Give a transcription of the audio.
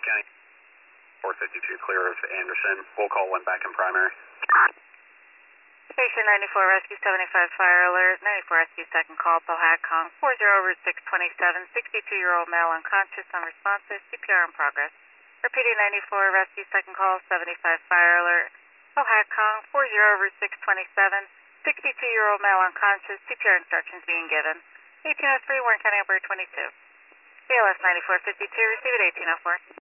County 452 clear of Anderson. We'll call one back in primary. Station 94 Rescue 75 fire alert. 94 Rescue second call, Pohatcong 40 Route 627. 62-year-old male unconscious, unresponsive. CPR in progress. Repeating 94 Rescue second call, 75 fire alert. Pohatcong 40 Route 627. 62-year-old male unconscious. CPR instructions being given. 1803 Warren County Operator 22. BLS 9452, receive it 1804.